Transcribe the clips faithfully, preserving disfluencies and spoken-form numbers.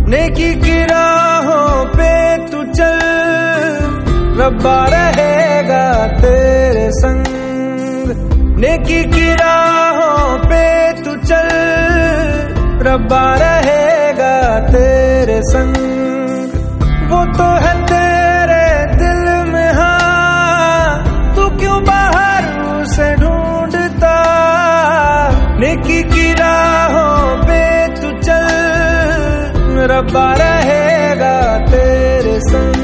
नेकी की राहों पे तू चल, रब्बा रहेगा तेरे संग। नेकी की राहों पे तू चल, रब्बा रहेगा तेरे संग। वो तो है तेरे दिल में, हाँ तू क्यों बाहर उसे ढूंढता। नेकी की राहों पे तू चल, रब्बा रहेगा तेरे संग।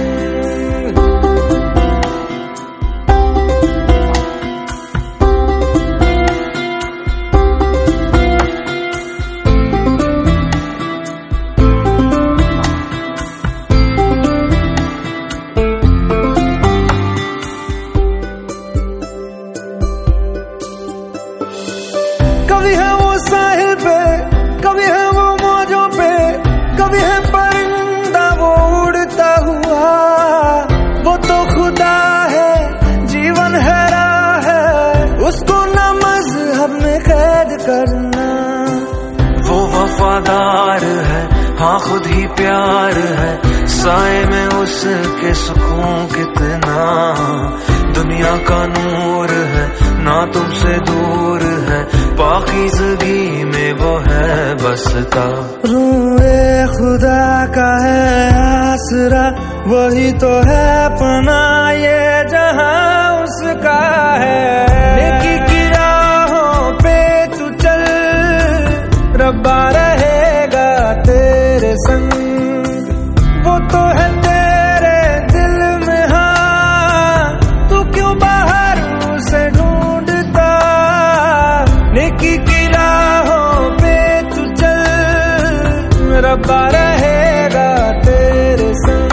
कभी है वो साहिल पे, कभी है वो मौजों पे, कभी है परिंदा वो उड़ता हुआ। वो तो खुदा है, जीवन है राह है, उसको न मज़हब में कैद करना। वो वफादार है, हाँ खुद ही प्यार है, साए में उसके सुकून कितना। दुनिया का नूर है, ना तुमसे दूर है, पाकीज़गी में वो है बसता। रूए खुदा का है आसरा, वही तो है पनाह ये जहां उसका है। नेकी की राहों पे तू चल, रब्बा रहेगा तेरे संग। वो तो है तेरे दिल में, हाँ तू क्यों बाहर उसे ढूंढता। नेकी की राहों पे तू चल, रब्बा रहेगा तेरे संग।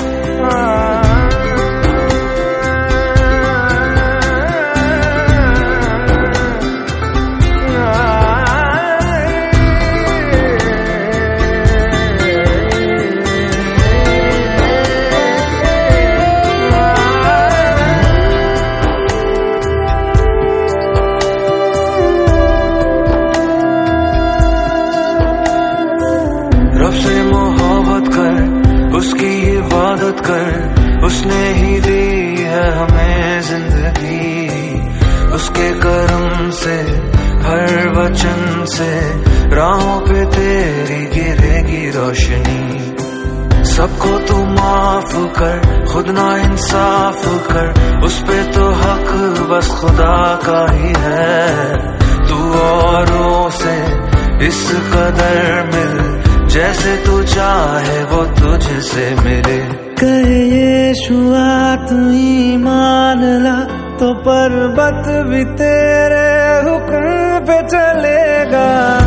रब से मोहब्बत कर, उसकी इबादत कर, उसने ही दी है हमें जिंदगी। उसके करम से, हर वचन से, राहों पे तेरी गिरेगी रोशनी। सबको तू माफ कर, खुद ना इंसाफ कर, उस पे तो हक बस खुदा का ही है। तू औरों से इस कदर मिल, जैसे तू चाहे वो तुझसे मिले। कहे यीशुआ तू ईमान ला, तो पर्वत भी तेरे हुक्म पे चलेगा।